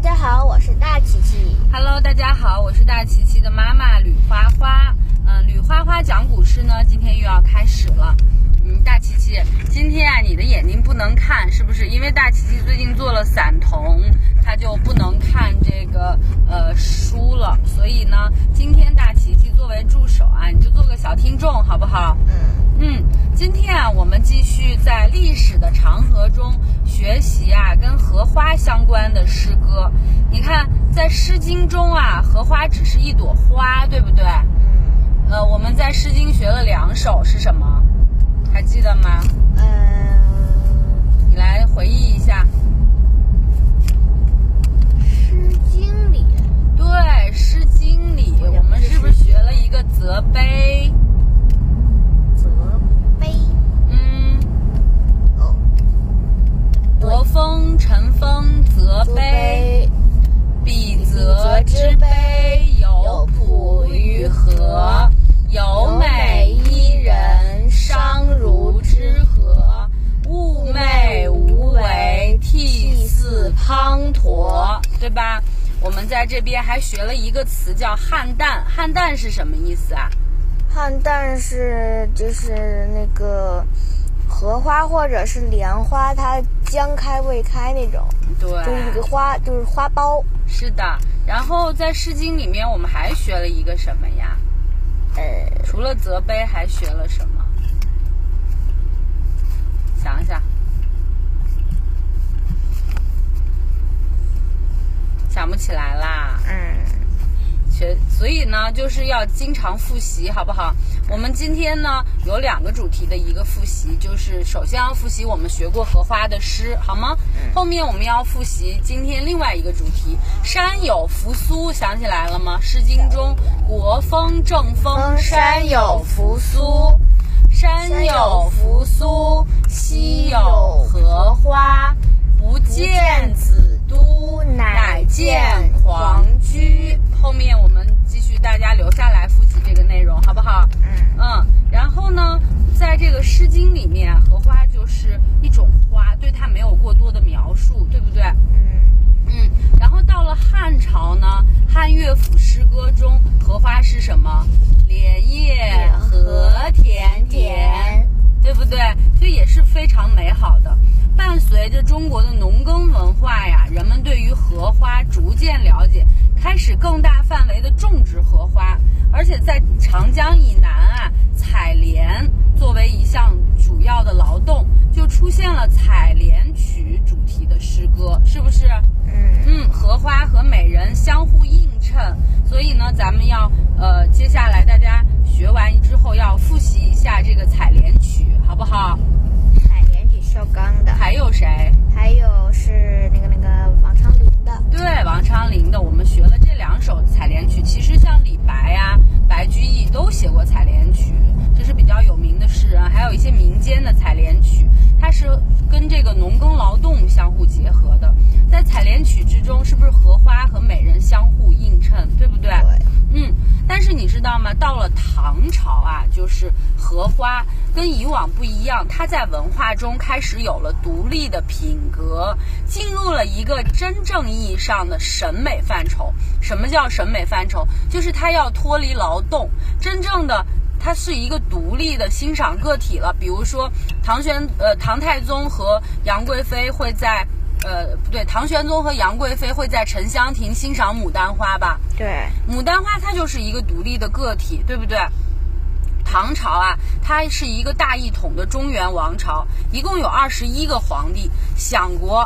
家好，我是大琪琪。 Hello， 大家好，我是大琪琪的妈妈吕花花。吕花花讲古诗呢，今天又要开始了。大琪琪，今天啊，你的眼睛不能看，是不是？因为大琪琪最近做了散瞳，她就不能看这个书了。所以呢，今天大琪琪作为助手啊，你就做个小听众，好不好？今天啊，我们继续在历史的长河中学习啊，跟荷花相关的诗歌。你看，在《诗经》中啊，荷花只是一朵花，对不对？我们在《诗经》学了2首，是什么？还记得吗？你来回忆一下。 诗经里， 对，《诗经》里我们是不是学了一个责碑？ 责碑。 国风尘风责碑，彼泽之碑，有仆于河。有美伊人，商如之河。寤寐无为，涕泗滂沱，对吧？我们在这边还学了一个词叫汉旦。汉旦是什么意思啊？ 汉旦就是那个荷花或者是莲花，它将开未开那种。 对， 就是一个花，就是花苞。是的。然后在《诗经》里面，我们还学了一个什么呀？除了责碑还学了什么？想一想，想不起来啦。所以呢，就是要经常复习，好不好？我们今天呢有2个主题的一个复习，就是首先要复习我们学过荷花的诗，好吗？后面我们要复习今天另外一个主题，山有扶苏，想起来了吗？《诗经》中国风正风，山有扶苏，山有扶苏，溪有荷花，不见子都，乃见黄居。后面我们继续，大家留下来复习这个内容，好不好？然后呢，在这个《诗经》里面，荷花就是一种花，对它没有过多的描述，对不对？然后到了汉朝呢，汉乐府诗歌中，荷花是什么？莲叶何田田，对不对？这也是非常美好的。伴随着中国的农耕文化呀，人们对于荷花逐渐了解，开始更大范围的种植荷花，而且在长江以南啊，采莲作为一项主要的劳动，就出现了采莲曲主题的诗歌，是不是？荷花和美人相互映衬，所以呢，咱们要接下来大家学完之后要复习一下这个采莲曲，好不好？ 采莲曲邵刚的。 还有谁？ 还有是那个王昌龄的。对， 王昌龄的，我们学了这2首采莲曲。其实像李白啊、白居易都写过采莲曲，这是比较有名的诗人。还有一些民间的采莲曲，它是跟这个农耕劳动相互结合的。在采莲曲之中，是不是荷花和美人相互映衬，对不对？ 对。 但是你知道吗？到了唐朝啊，就是荷花跟以往不一样，它在文化中开始有了独立的品格，进入了一个真正意义上的审美范畴。什么叫审美范畴？就是它要脱离劳动，真正的它是一个独立的欣赏个体了。比如说唐太宗和杨贵妃会在唐玄宗和杨贵妃会在沉香亭欣赏牡丹花吧？ 对， 牡丹花它就是一个独立的个体，对不对？唐朝啊，它是一个大一统的中原王朝，一共有21个皇帝，享国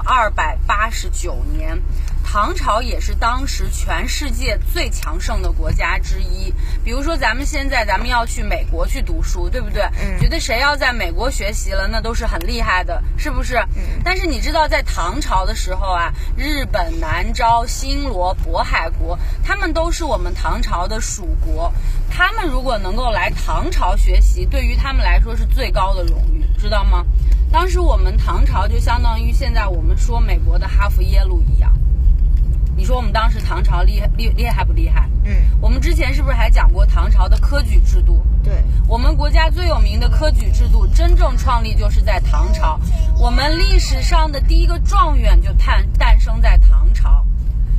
289年。唐朝也是当时全世界最强盛的国家之一。比如说咱们现在要去美国去读书，对不对？觉得谁要在美国学习了，那都是很厉害的，是不是？但是你知道在唐朝的时候啊，日本、南诏、新罗、渤海国，他们都是我们唐朝的属国。他们如果能够来唐朝学习，对于他们来说是最高的荣誉，知道吗？当时我们唐朝就相当于现在我们说美国的哈佛耶鲁一样。你说我们当时唐朝厉害不厉害？我们之前是不是还讲过唐朝的科举制度？ 对， 我们国家最有名的科举制度真正创立就是在唐朝，我们历史上的第一个状元就诞生在唐朝。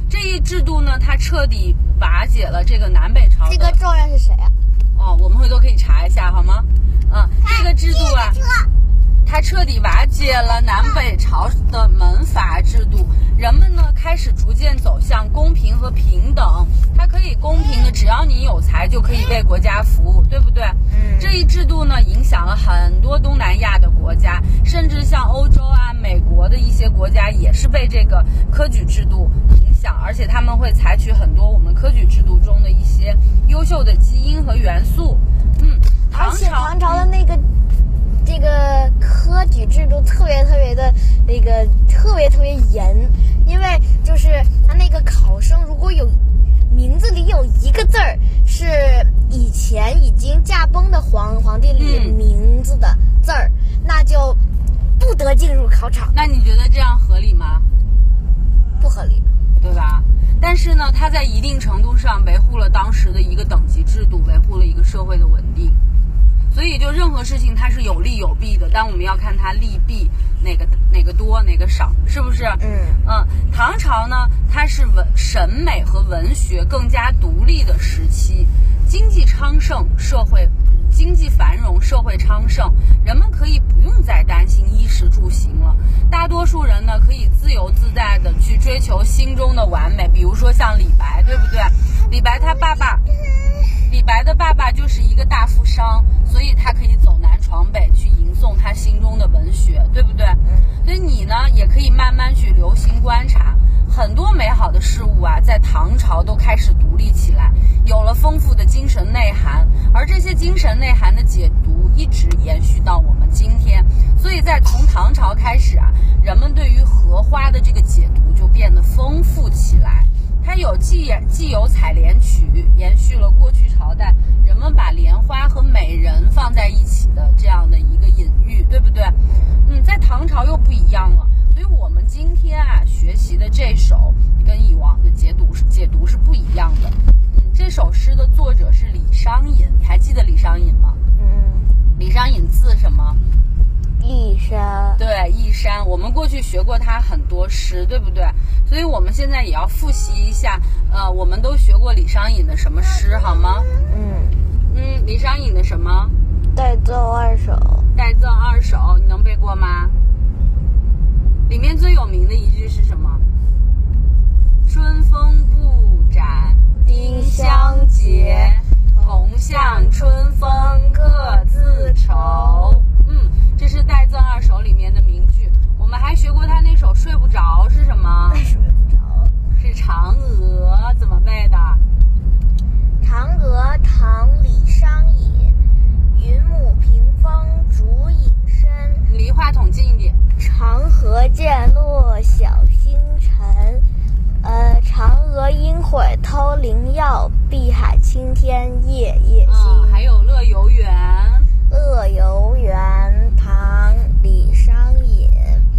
制度呢，它彻底瓦解了这个南北朝的。 这个状元是谁啊？ 哦，我们回头可以查一下，好吗？这个制度啊，它彻底瓦解了南北朝的门阀制度，人们呢开始逐渐走向公平和平等。它可以公平的，只要你有才就可以为国家服务，对不对？这一制度呢影响了很多东南亚的国家，甚至像欧洲啊、美国的一些国家也是被这个科举制度影响，而且他们会采取很多我们科举制度中的一些优秀的基因和元素。 而且唐朝的这个科举制度特别的特别严，因为就是他那个考生如果有名字里有一个字儿是以前已经驾崩的皇帝里名字的字儿，那就不得进入考场。 那你觉得这样合理吗？ 不合理， 对吧？但是呢，它在一定程度上维护了当时的一个等级制度，维护了一个社会的稳定。所以就任何事情它是有利有弊的，但我们要看它利弊哪个多哪个少，是不是？唐朝呢，它是审美和文学更加独立的时期，经济昌盛，经济繁荣，社会昌盛，人们可以不用再担心衣食住行了。大多数人呢，可以自由自在的去追求心中的完美。比如说像李白，对不对？李白的爸爸就是一个大富商，所以他可以走南闯北去吟诵他心中的文学，对不对？所以你呢，也可以慢慢去留心观察，很多美好的事物啊，在唐朝都开始独立起来，有了丰富的精神内涵，而这些精神内涵的解读一直延续到我们今天。所以从唐朝开始啊，人们对于荷花的这个解读就变得丰富起来。它既有采莲曲，延续了过去朝代人们把莲花和美人放在一起的这样的一个隐喻，对不对？在唐朝又不一样了。所以我们今天啊学习的这首跟以往的解读是不一样的。这首诗的作者是李商隐，你还记得李商隐吗？李商隐字什么？ 义山。 对，义山。我们过去学过他很多诗，对不对？所以我们现在也要复习一下，我们都学过李商隐的什么诗，好吗？李商隐的什么？ 带奏二首。 带奏二首，你能背过吗？里面最有名的一句是什么？春风不展丁香结，同向春风各自愁。这是带赠二首里面的名句。我们还学过他那首睡不着是什么？ 睡不着是嫦娥，怎么背的？ 嫦娥唐李商隐，云母屏风烛影深。 离话筒近一点。 长河渐落晓星沉，嫦娥应悔偷灵药，碧海青天夜夜心。 还有乐游原。 乐游原，唐李商隐。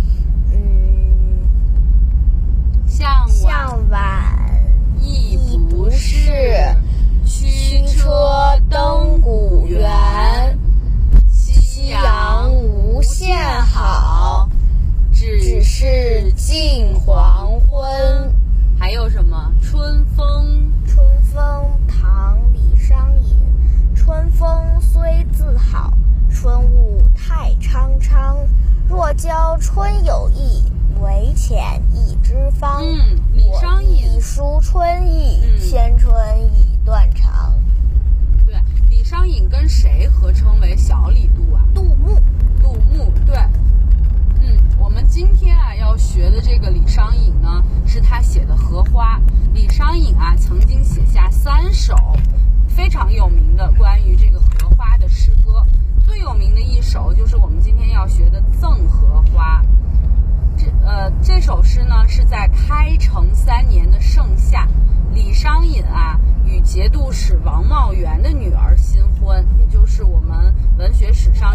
向晚意不适，驱车登古原。夕阳无限好，只是近黄昏。 还有什么？春风。 春风，唐李商隐。春风虽自好，春雾太苍苍。若教春有意，唯浅一枝芳。 李商隐一书春意，千春已断肠。 对，李商隐跟谁合称为小李杜啊？ 杜牧。 对。我们今天啊要学的这个李商隐呢，是他写的《荷花》。李商隐啊曾经写下3首非常有名的关于这个荷花的诗歌，最有名的一首就是我们今天要学的《赠荷花》。这首诗呢是在开成3年的盛夏，李商隐啊与节度使王茂元的女儿新婚，也就是我们文学史上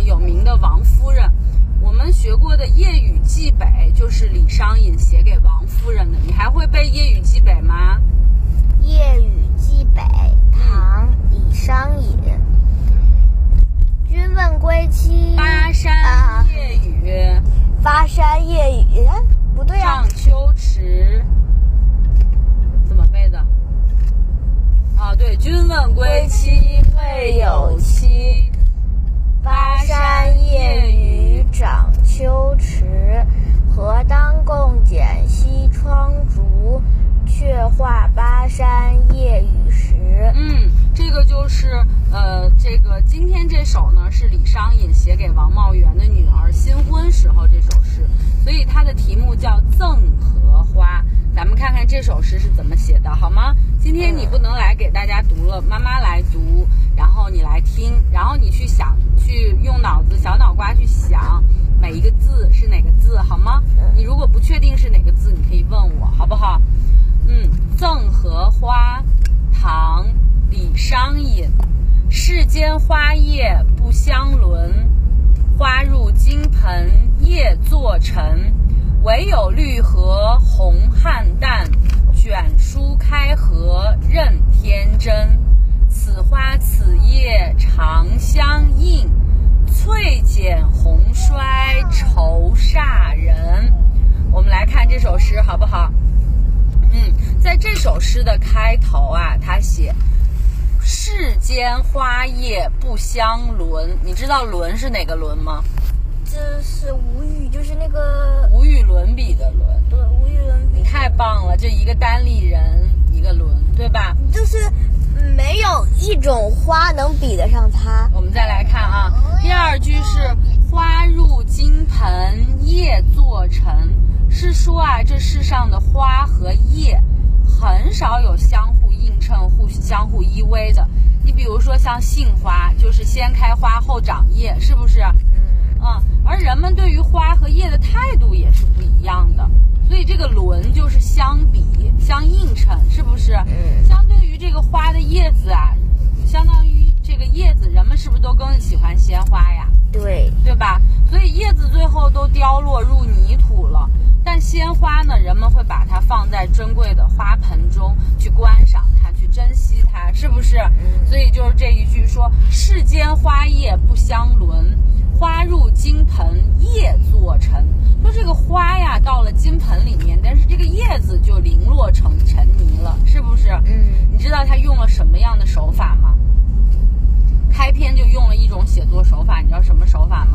这个今天这首呢是李商隐写给王茂元的女儿新婚时候这首诗，所以它的题目叫《赠荷花》。咱们看看这首诗是怎么写的，好吗？今天你不能来给大家读了，妈妈来读，然后你来听，然后你去想，去用脑子小脑瓜去想每一个字是哪个字，好吗？你如果不确定是哪个字，你可以问我，好不好？赠荷花，唐·李商隐。世间花叶不相伦，花入金盆叶作尘。唯有绿荷红菡萏，卷舒开合任天真。此花此叶长相映，翠减红衰愁煞人。我们来看这首诗好不好？在这首诗的开头啊，他写世间花叶不相伦。你知道伦是哪个伦吗？ 这是无语，就是那个无与伦比的伦。 对，无与伦比。 你太棒了，这一个单立人一个伦，对吧？ 就是没有一种花能比得上它。 我们再来看啊，第二句是花入金盆叶作尘，是说啊，这世上的花和叶很少有相互映衬、相互依偎的。你比如说像杏花，就是先开花后长叶，是不是？而人们对于花和叶的态度也是不一样的，所以这个伦就是相比、相映衬，是不是？相对于这个花的叶子啊，相当于这个叶子，人们是不是都更喜欢鲜花呀？ 对吧？所以叶子最后都凋落入泥土了，但鲜花呢，人们会把它放在珍贵的花盆中去观赏它，去珍惜它，是不是？所以就是这一句说世间花叶不相伦，花入金盆叶作尘。说这个花呀到了金盆里面，但是这个叶子就零落成尘泥了，是不是？你知道他用了什么样的手法吗？开篇就用了一种写作手法，你知道什么手法吗？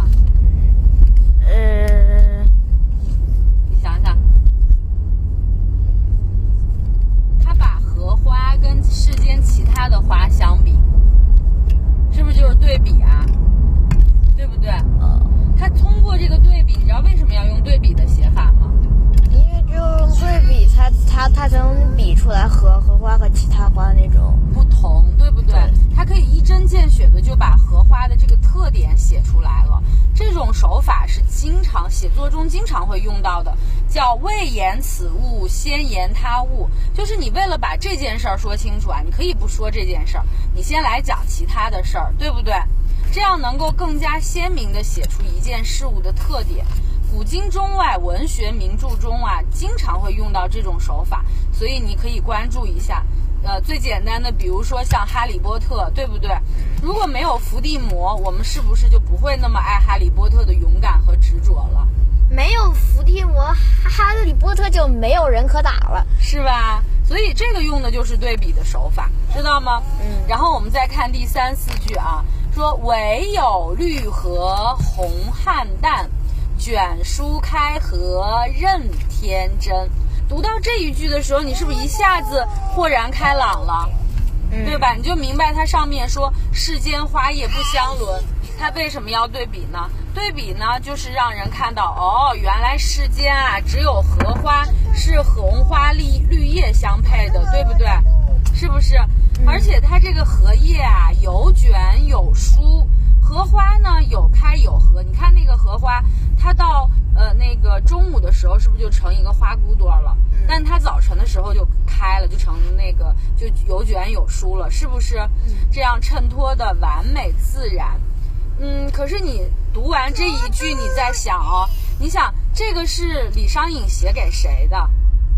你想想，他把荷花跟世间其他的花相比，是不是就是对比啊？对不对？他通过这个对比，你知道为什么要用对比的写法吗？ 因为只有用对比，它才能比出来荷花和其他花那种不同，对不对？它可以一针见血的就把荷花的这个特点写出来了。这种手法是经常写作中经常会用到的，叫未言此物先言他物。就是你为了把这件事儿说清楚啊，你可以不说这件事儿，你先来讲其他的事儿，对不对？这样能够更加鲜明地写出一件事物的特点。古今中外文学名著中啊，经常会用到这种手法，所以你可以关注一下。最简单的，比如说像哈利波特，对不对？如果没有伏地魔，我们是不是就不会那么爱哈利波特的勇敢和执着了？ 没有伏地魔，哈利波特就没有人可打了， 是吧？所以这个用的就是对比的手法，知道吗？然后我们再看第3、4句啊，说唯有绿荷红菡萏，卷舒开合任天真。读到这一句的时候，你是不是一下子豁然开朗了？对吧？你就明白它上面说世间花叶不相伦，它为什么要对比呢？对比呢，就是让人看到原来世间啊只有荷花是红花绿叶相配的，对不对？是不是？而且它这个荷叶啊有卷有舒，荷花呢有开有合。你看那个荷花，它到那个中午的时候是不是就成一个花骨朵了？但它早晨的时候就开了，就成那个就有卷有舒了，是不是？这样衬托的完美自然。可是你读完这一句，你在想你想这个是李商隐写给谁的？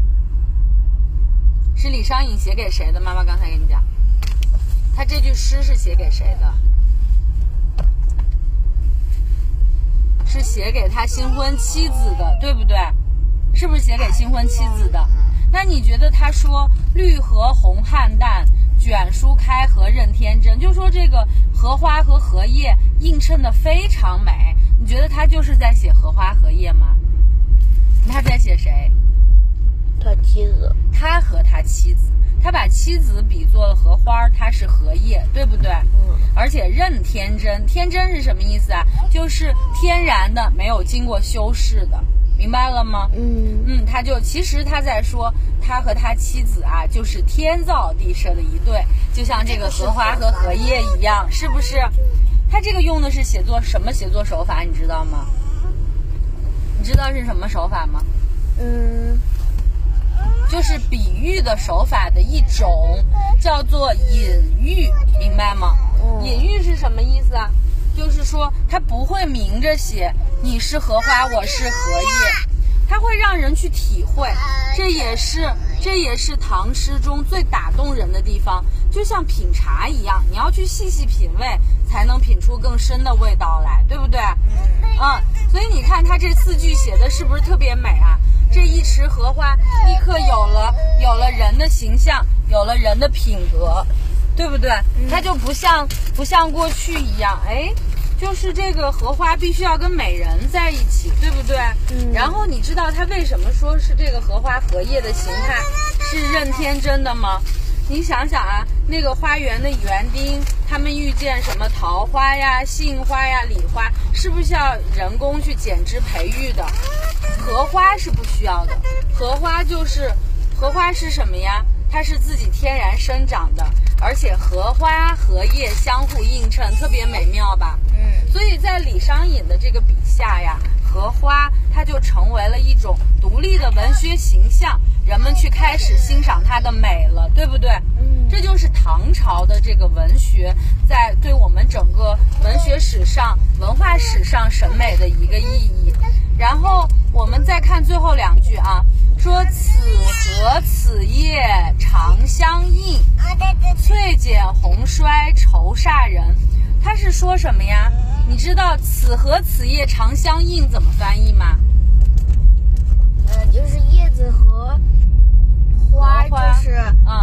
是李商隐写给谁的？妈妈刚才跟你讲，他这句诗是写给谁的？是写给他新婚妻子的，对不对？是不是写给新婚妻子的？那你觉得他说绿荷红菡萏，卷舒开合任天真，就说这个荷花和荷叶映衬的非常美，你觉得他就是在写荷花荷叶吗？他在写谁？ 他妻子。 他和他妻子， 他把妻子比作了荷花，它是荷叶，对不对？而且任天真，天真是什么意思啊？就是天然的，没有经过修饰的，明白了吗？他就其实他在说他和他妻子啊，就是天造地设的一对，就像这个荷花和荷叶一样，是不是？他这个用的是什么写作手法，你知道吗？你知道是什么手法吗？就是比喻的手法的一种，叫做隐喻，明白吗？隐喻是什么意思啊？就是说他不会明着写你是荷花，我是荷叶，它会让人去体会，这也是唐诗中最打动人的地方，就像品茶一样，你要去细细品味，才能品出更深的味道来，对不对？所以你看他这4句写的是不是特别美啊？这一池荷花立刻有了人的形象，有了人的品格，对不对？它就不像过去一样，就是这个荷花必须要跟美人在一起，对不对？然后你知道他为什么说是这个荷花荷叶的形态是任天真的吗？你想想啊，那个花园的园丁，他们遇见什么桃花呀、杏花呀、李花，是不是要人工去剪枝培育的？荷花是不需要的，荷花是什么呀？它是自己天然生长的，而且荷花荷叶相互映衬，特别美妙吧？所以在李商隐的这个笔下呀，荷花它就成为了一种独立的文学形象，人们去开始欣赏它的美了，对不对？这就是唐朝的这个文学在对我们整个文学史上、文化史上审美的一个意义。然后我们再看最后2句啊，说此荷此叶长相映，翠剪红衰愁煞人。他是说什么呀？你知道此荷此叶长相映怎么翻译吗？ 就是叶子和花就是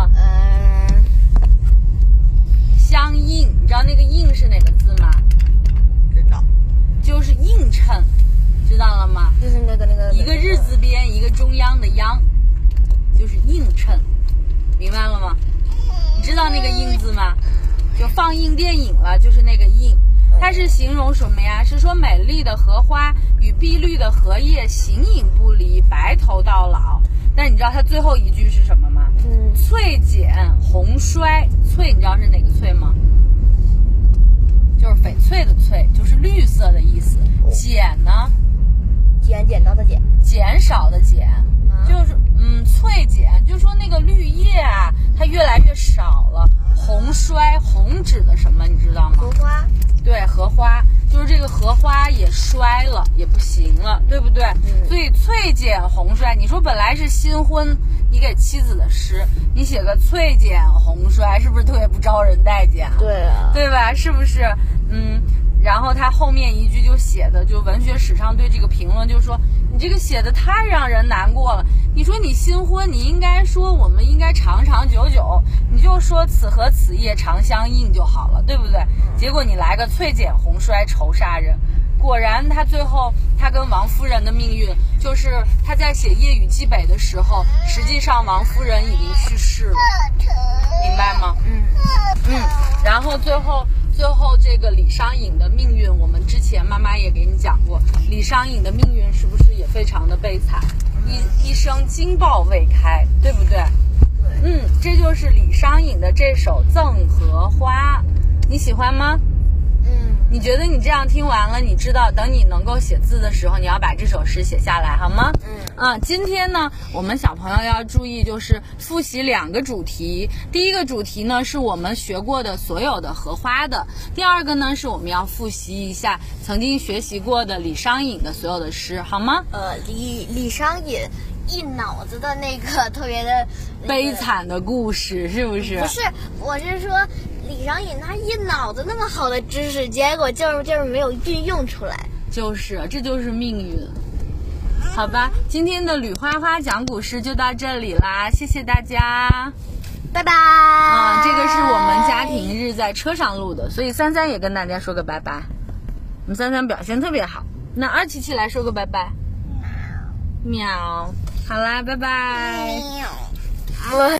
相映，你知道那个映是哪个字吗？ 知道， 就是映衬，知道了吗？ 就是那个一个日字边一个中央的央，就是映衬，明白了吗？你知道那个映字吗？就放映电影了，就是那个映。它是形容什么呀？是说美丽的荷花与碧绿的荷叶形影不离，白头到老。但你知道它最后一句是什么吗？翠剪红衰，翠你知道是哪个翠吗？就是翡翠的翠，就是绿色的意思。剪呢？ 剪刀的剪， 减少的减，就是翠剪，就说那个绿叶啊，它越来越少了。红衰，红指的什么？你知道吗？ 荷花。 对，荷花，就是这个荷花也衰了，也不行了，对不对？所以翠剪红衰，你说本来是新婚你给妻子的诗，你写个翠剪红衰，是不是特别不招人待见啊？ 对啊， 对吧？是不是？然后他后面一句就写的，就文学史上对这个评论就说，你这个写的太让人难过了。你说你新婚，你应该说我们应该长长久久，你就说此荷此叶长相映就好了，对不对？结果你来个翠剪红衰愁煞人。果然他最后他跟王夫人的命运，就是他在写《夜雨寄北》的时候，实际上王夫人已经去世了，明白吗？然后最后这个李商隐的命运，我们之前妈妈也给你讲过，李商隐的命运是不是也非常的悲惨？一生金抱未开，对不对？这就是李商隐的这首《赠荷花》，你喜欢吗？你觉得你这样听完了，你知道等你能够写字的时候，你要把这首诗写下来，好吗？今天呢，我们小朋友要注意，就是复习2个主题。第一个主题呢，是我们学过的所有的荷花的；第二个呢，是我们要复习一下曾经学习过的李商隐的所有的诗，好吗？ 李商隐一脑子的那个特别的、 悲惨的故事，是不是？ 不是，我是说李商隐他一脑子那么好的知识，结果就是没有运用出来， 这就是命运。好吧，今天的吕花花讲古诗就到这里啦，谢谢大家， 拜拜。 这个是我们家庭日在车上录的，所以三三也跟大家说个拜拜。我们三三表现特别好，那二琪琪来说个拜拜。喵，好啦，拜拜。 喵。